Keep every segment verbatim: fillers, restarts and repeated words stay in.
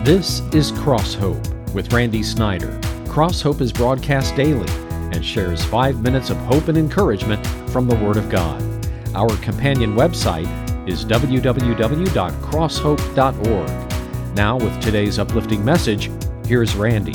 This is Cross Hope with Randy Snyder. Cross Hope is broadcast daily and shares five minutes of hope and encouragement from the Word of God. Our companion website is w w w dot cross hope dot org. Now, with today's uplifting message, here's Randy.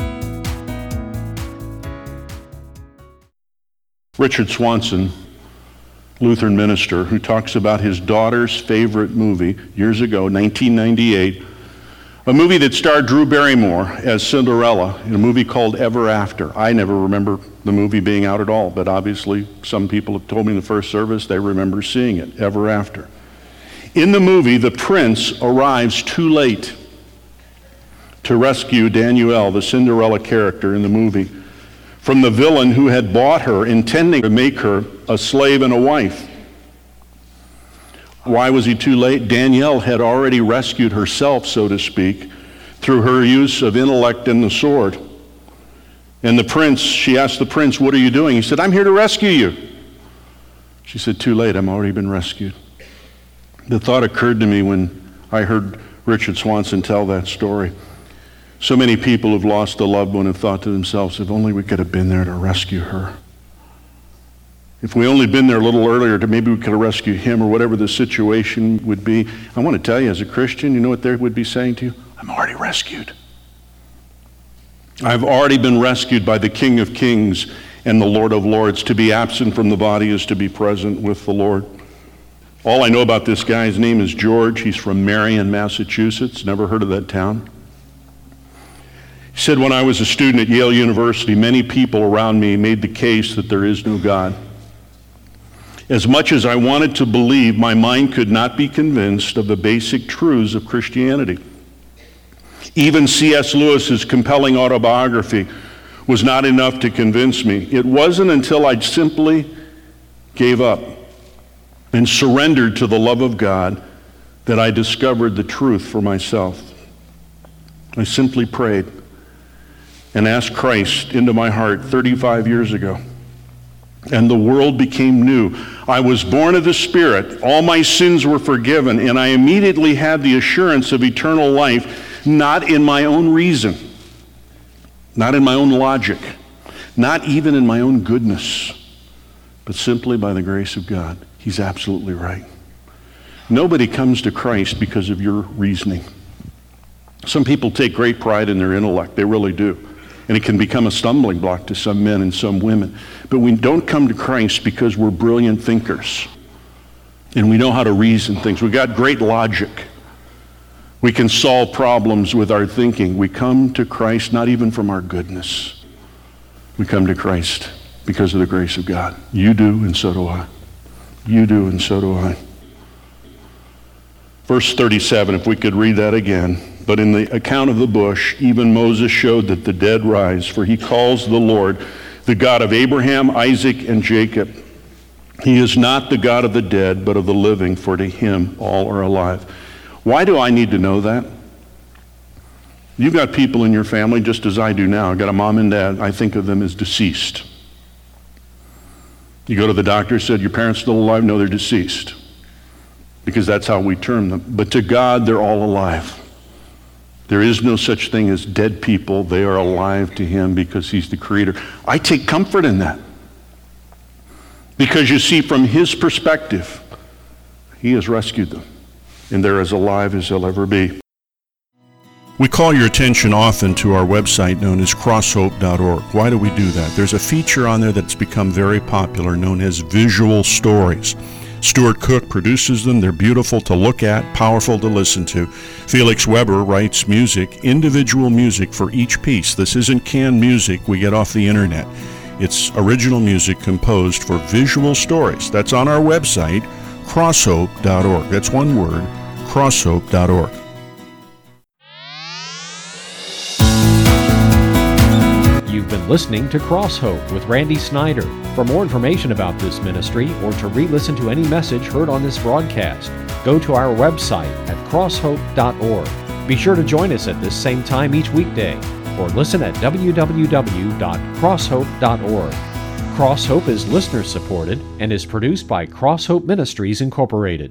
Richard Swanson, Lutheran minister, who talks about his daughter's favorite movie years ago, nineteen ninety-eight, a movie that starred Drew Barrymore as Cinderella in a movie called Ever After. I never remember the movie being out at all, but obviously some people have told me in the first service they remember seeing it, Ever After. In the movie, the prince arrives too late to rescue Danielle, the Cinderella character in the movie, from the villain who had bought her, intending to make her a slave and a wife. Why was he too late? Danielle had already rescued herself, so to speak, through her use of intellect and the sword. And the prince, she asked the prince, "What are you doing?" He said, "I'm here to rescue you." She said, "Too late, I've already been rescued." The thought occurred to me when I heard Richard Swanson tell that story. So many people who've lost a loved one have thought to themselves, if only we could have been there to rescue her. If we only been there a little earlier, to maybe we could have rescued him, or whatever the situation would be. I want to tell you, as a Christian, you know what they would be saying to you? I'm already rescued. I've already been rescued by the King of Kings and the Lord of Lords. To be absent from the body is to be present with the Lord. All I know about this guy, his name is George. He's from Marion, Massachusetts. Never heard of that town. He said, when I was a student at Yale University, many people around me made the case that there is no God. As much as I wanted to believe, my mind could not be convinced of the basic truths of Christianity. Even C S Lewis's compelling autobiography was not enough to convince me. It wasn't until I simply gave up and surrendered to the love of God that I discovered the truth for myself. I simply prayed and asked Christ into my heart thirty-five years ago. And the world became new. I was born of the Spirit. All my sins were forgiven, and I immediately had the assurance of eternal life, not in my own reason, not in my own logic, not even in my own goodness, but simply by the grace of God. He's absolutely right. Nobody comes to Christ because of your reasoning. Some people take great pride in their intellect. They really do. And it can become a stumbling block to some men and some women. But we don't come to Christ because we're brilliant thinkers and we know how to reason things. We got great logic. We can solve problems with our thinking. We come to Christ not even from our goodness. We come to Christ because of the grace of God. You do, and so do I. You do, and so do I. Verse thirty-seven, if we could read that again. But in the account of the bush, even Moses showed that the dead rise, for he calls the Lord the God of Abraham, Isaac, and Jacob. He is not the God of the dead, but of the living, for to him all are alive. Why do I need to know that? You've got people in your family, just as I do now. I've got a mom and dad. I think of them as deceased. You go to the doctor, said, your parents still alive? No, they're deceased. Because that's how we term them. But to God, they're all alive. There is no such thing as dead people. They are alive to him because he's the creator. I take comfort in that. Because you see, from his perspective, he has rescued them. And they're as alive as they'll ever be. We call your attention often to our website known as cross hope dot org. Why do we do that? There's a feature on there that's become very popular known as visual stories. Stuart Cook produces them. They're beautiful to look at, powerful to listen to. Felix Weber writes music, individual music for each piece. This isn't canned music we get off the internet. It's original music composed for visual stories. That's on our website, cross hope dot org. That's one word, cross hope dot org. You've been listening to Cross Hope with Randy Snyder. For more information about this ministry or to re-listen to any message heard on this broadcast, go to our website at cross hope dot org. Be sure to join us at this same time each weekday or listen at w w w dot cross hope dot org. Cross Hope is listener supported and is produced by Cross Hope Ministries Incorporated.